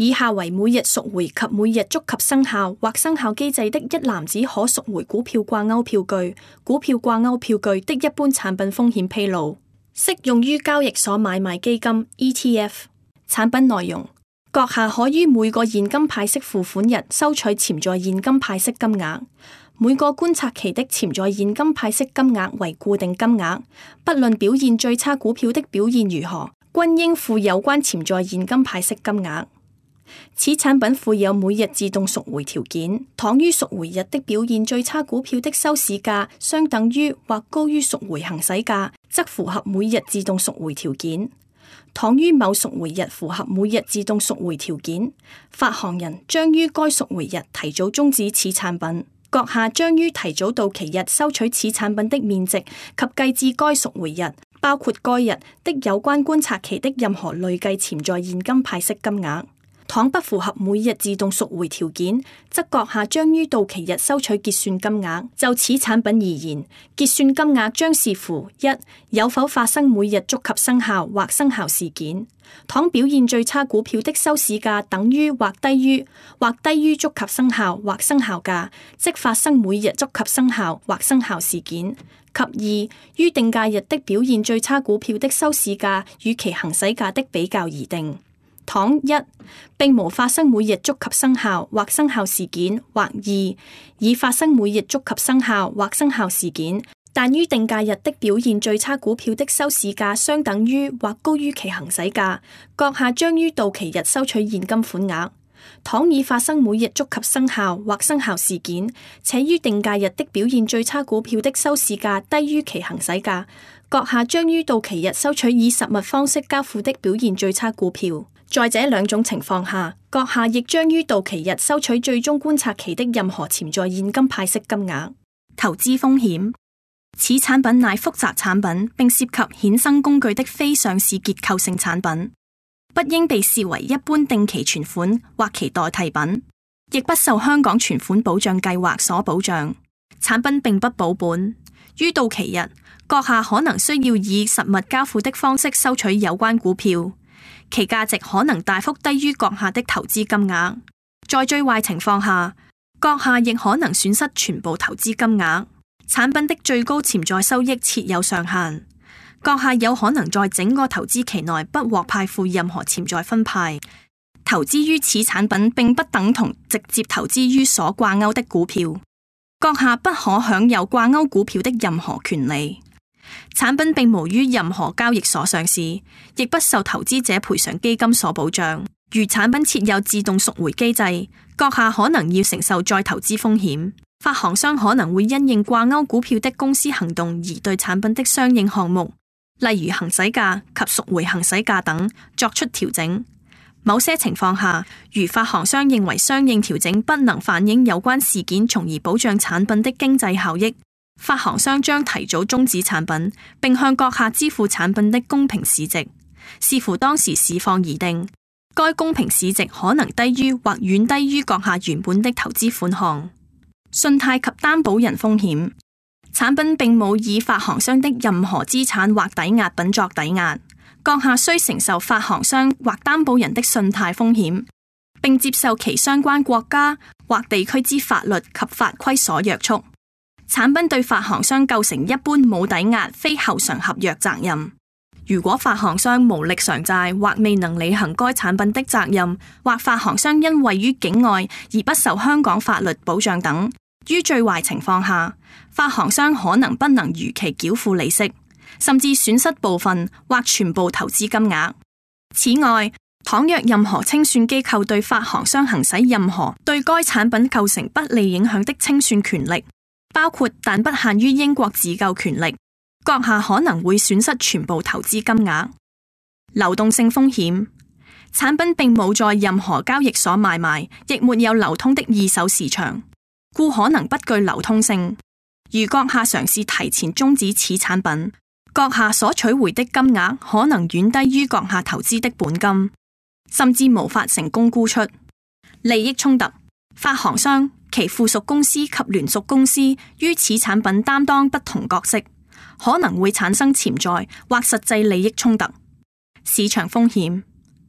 以下為每日贖回及每日觸及生效或生效機制的一籃子可贖回股票掛鈎票據、股票掛鈎票據的一般產品風險披露，適用於交易所買賣基金 ETF。產品內容：閣下可於每個現金派息付款日收取潛在現金派息金額，每個觀察期的潛在現金派息金額為固定金額，不論表現最差股票的表現如何，均應付有關潛在現金派息金額。此產品附有每日自動贖回條件，倘於贖回日的表現最差股票的收市價相等於或高於贖回行使價，則符合每日自動贖回條件。倘於某贖回日符合每日自動贖回條件，發行人將於該贖回日提早終止此產品。閣下將於提早到期日收取此產品的面值及計至該贖回日，包括該日的有關觀察期的任何累計潛在現金派息金額。倘不符合每日自動贖回條件，則閣下將於到期日收取結算金額。就此產品而言，結算金額將視乎一有否發生每日觸及生效或生效事件。倘表現最差股票的收市價等於或低於觸及生效或生效價，即發生每日觸及生效或生效事件。及二於定價日的表現最差股票的收市價與其行使價的比較而定。倘一並無發生每日觸及生效或生效事件，或二已發生每日觸及生效或生效事件，但於定價日的表現最差股票的收市價相等於或高於其行使價，閣下將於到期日收取現金款額。倘已發生每日觸及生效或生效事件，且於定價日的表現最差股票的收市價低於其行使價，閣下將於到期日收取以實物方式交付的表現最差股票。在這兩種情況下，閣下亦將於到期日收取最終觀察期的任何潛在現金派息金額。投資風險：此產品乃複雜產品，並涉及衍生工具的非上市結構性產品，不應被視為一般定期存款或其代替品，亦不受香港存款保障計劃所保障。產品並不保本，於到期日，閣下可能需要以實物交付的方式收取有關股票。其價值可能大幅低於閣下的投資金額，在最壞情況下，閣下亦可能損失全部投資金額。產品的最高潛在收益設有上限，閣下有可能在整個投資期內不獲派付任何潛在分派。投資於此產品並不等同直接投資於所掛鈎的股票，閣下不可享有掛鈎股票的任何權利。產品並無於任何交易所上市，亦不受投資者賠償基金所保障。如產品設有自動贖回機制，閣下可能要承受再投資風險。發行商可能會因應掛鈎股票的公司行動而對產品的相應項目，例如行使價及贖回行使價等作出調整。某些情況下，如發行商認為相應調整不能反映有關事件，從而保障產品的經濟效益，發行商將提早終止產品，並向閣下支付產品的公平市值，視乎當時市況而定。該公平市值可能低於或遠低於閣下原本的投資款項。信貸及擔保人風險：產品並冇以發行商的任何資產或抵押品作抵押，閣下需承受發行商或擔保人的信貸風險，並接受其相關國家或地區之法律及法規所約束。產品對發行商構成一般冇抵押非後償合約責任。如果發行商無力償債或未能履行該產品的責任，或發行商因位於境外而不受香港法律保障等，於最壞情況下，發行商可能不能如期繳付利息，甚至損失部分或全部投資金額。此外，倘若任何清算機構對發行商行使任何對該產品構成不利影響的清算權力，包括但不限於英國自救權力，閣下可能會損失全部投資金額。流動性風險：產品並冇在任何交易所買賣，亦沒有流通的二手市場，故可能不具流通性。如閣下嘗試提前終止此產品，閣下所取回的金額可能遠低於閣下投資的本金，甚至無法成功沽出。利益衝突：發行商、其附屬公司及聯屬公司於此產品擔當不同角色，可能會產生潛在或實際利益衝突。市場風險：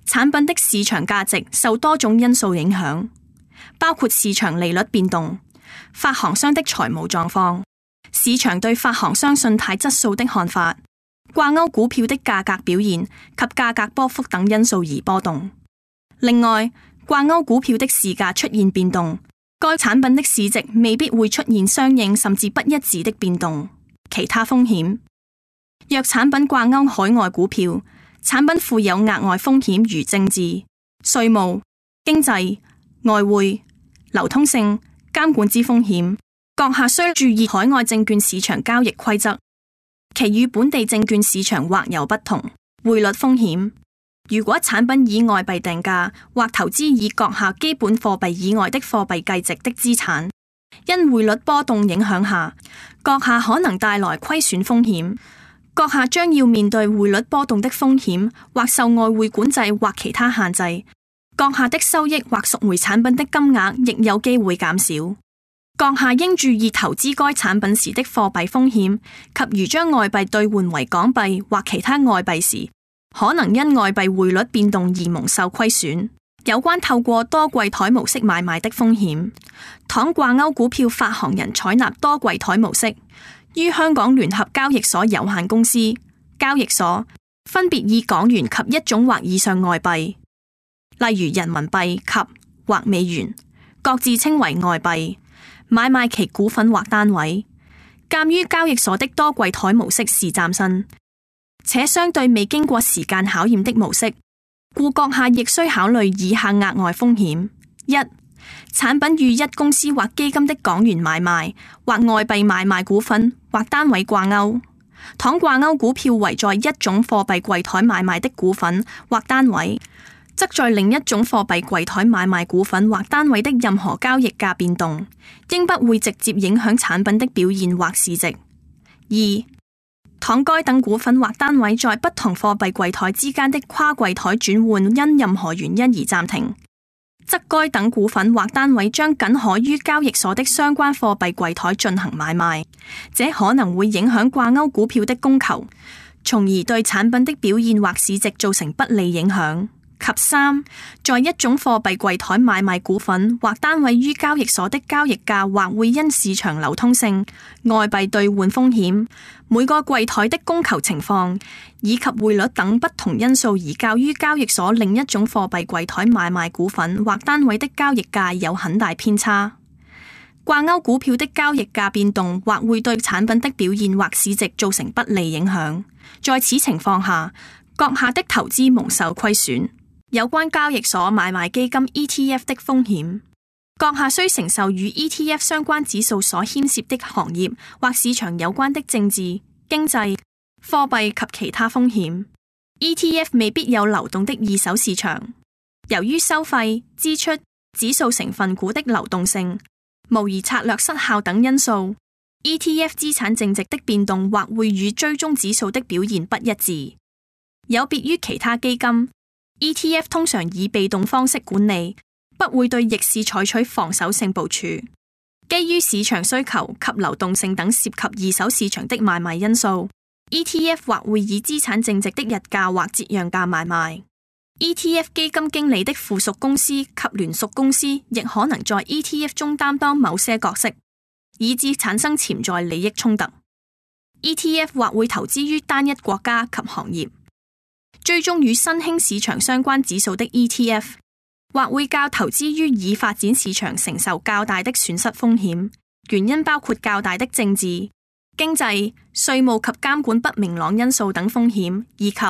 產品的市場價值受多種因素影響，包括市場利率變動、發行商的財務狀況、市場對發行商信貸質素的看法、掛鈎股票的價格表現及價格波幅等因素而波動。另外，掛鈎股票的市價出現變動，該產品的市值未必會出現相應甚至不一致的變動。其他風險，若產品掛鈎海外股票，產品附有額外風險如政治、稅務、經濟、外匯、流通性、監管之風險，閣下需注意海外證券市場交易規則，其與本地證券市場或有不同。匯率風險，如果產品以外幣定價或投資以閣下基本貨幣以外的貨幣計值的資產，因匯率波動影響下，閣下可能帶來虧損風險。閣下將要面對匯率波動的風險，或受外匯管制或其他限制。閣下的收益或贖回產品的金額亦有機會減少。閣下應注意投資該產品時的貨幣風險，及如將外幣兌換為港幣或其他外幣時，可能因外幣匯率變動而蒙受虧損。有關透過多櫃台模式買賣的風險，倘掛鈎股票發行人採納多櫃台模式，於香港聯合交易所有限公司交易所分別以港元及一種或以上外幣，例如人民幣及或美元，各自稱為外幣，買賣其股份或單位。鑒於交易所的多櫃台模式是嶄新且相對未經過時間考驗的模式，故閣下亦需考慮以下額外風險：一、產品與一公司或基金的港元買賣或外幣買賣股份或單位掛鈎，倘掛鈎股票為在一種貨幣櫃台買賣的股份或單位，則在另一種貨幣櫃台買賣股份或單位的任何交易價變動，應不會直接影響產品的表現或市值。二、倘該等股份或單位在不同貨幣櫃台之間的跨櫃台轉換因任何原因而暫停，則該等股份或單位將僅可於交易所的相關貨幣櫃台進行買賣，這可能會影響掛鈎股票的供求，從而對產品的表現或市值造成不利影響。及三，在一種貨幣櫃台買賣股份或單位於交易所的交易價或會因市場流通性、外幣兌換風險、每個櫃台的供求情況以及匯率等不同因素而較於交易所另一種貨幣櫃台買賣股份或單位的交易價有很大偏差。掛鈎股票的交易價變動或會對產品的表現或市值造成不利影響，在此情況下，閣下的投資蒙受虧損。有關交易所買賣基金 ETF 的風險，閣下需承受與 ETF 相關指數所牽涉的行業或市場有關的政治、經濟、貨幣及其他風險。ETF 未必有流動的二手市場，由於收費、支出、指數成分股的流動性、模擬策略失效等因素， ETF 資產淨值的變動或會與追蹤指數的表現不一致。有別於其他基金，ETF 通常以被動方式管理，不會對逆市採取防守性部署。基於市場需求及流動性等涉及二手市場的買賣因素， ETF 或會以資產淨值的日價或折讓價買賣。ETF 基金經理的附屬公司及聯屬公司亦可能在 ETF 中擔當某些角色，以致產生潛在利益衝突。ETF 或會投資於單一國家及行業，追蹤與新興市場相關指數的 ETF， 或會較投資於已發展市場承受較大的損失風險，原因包括較大的政治、經濟、稅務及監管不明朗因素等風險，以及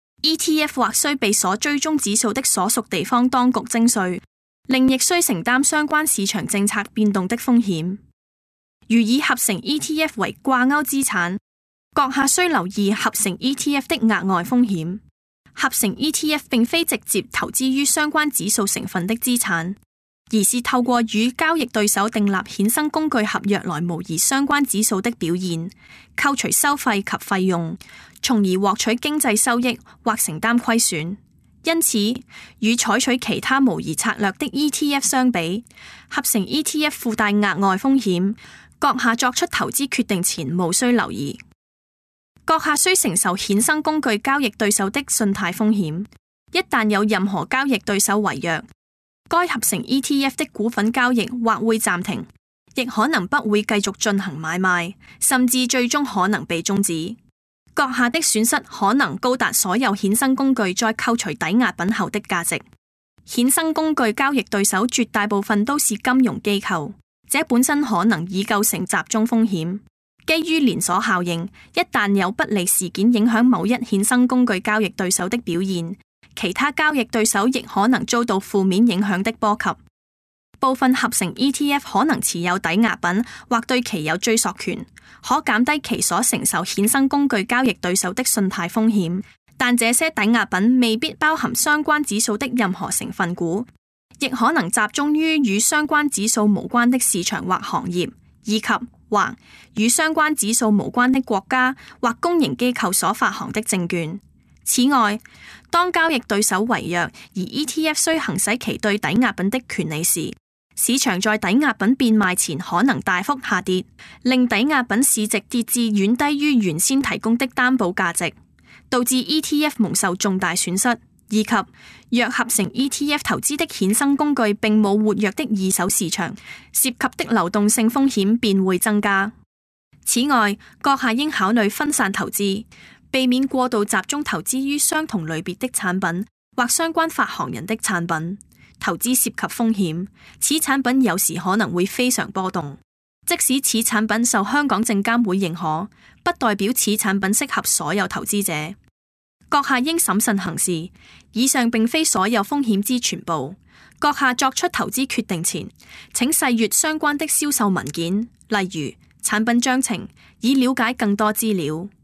ETF 或須被所追蹤指數的所屬地方當局徵稅，另亦須承擔相關市場政策變動的風險。如以合成 ETF 為掛鈎資產，閣下須留意合成 ETF 的額外風險。合成 ETF 並非直接投資於相關指數成分的資產，而是透過與交易對手訂立衍生工具合約來模擬相關指數的表現，扣除收費及費用，從而獲取經濟收益或承擔虧損。因此，與採取其他模擬策略的 ETF 相比，合成 ETF 附帶額外風險，閣下作出投資決定前務須留意。閣下需承受衍生工具交易對手的信貸風險， 一旦有任何交易對手違約，該合成 ETF 的股份交易或會暫停，亦可能不會繼續進行買賣，甚至最終可能被終止。閣下的損失可能高達所有衍生工具再扣除抵押品後的價值。衍生工具交易對手絕大部分都是金融機構，這本身可能已構成集中風險。基於連鎖效應，一旦有不利事件影響某一衍生工具交易對手的表現，其他交易對手亦可能遭到負面影響的波及。部分合成 ETF 可能持有抵押品或對其有追索權，可減低其所承受衍生工具交易對手的信貸風險。但這些抵押品未必包含相關指數的任何成分股，亦可能集中於與相關指數無關的市場或行業，以及或與相關指數無關的國家或公營機構所發行的證券。此外，當交易對手違約而 ETF 需行使其對抵押品的權利時，市場在抵押品變賣前可能大幅下跌，令抵押品市值跌至遠低於原先提供的擔保價值，導致 ETF 蒙受重大損失，以及若合成 ETF 投資的衍生工具並冇活躍的二手市場，涉及的流動性風險便會增加。此外，閣下應考慮分散投資，避免過度集中投資於相同類別的產品或相關發行人的產品。投資涉及風險，此產品有時可能會非常波動。即使此產品受香港證監會認可，不代表此產品適合所有投資者。閣下應審慎行事，以上並非所有風險之全部。閣下作出投資決定前，請細閱相關的銷售文件，例如產品章程，以了解更多資料。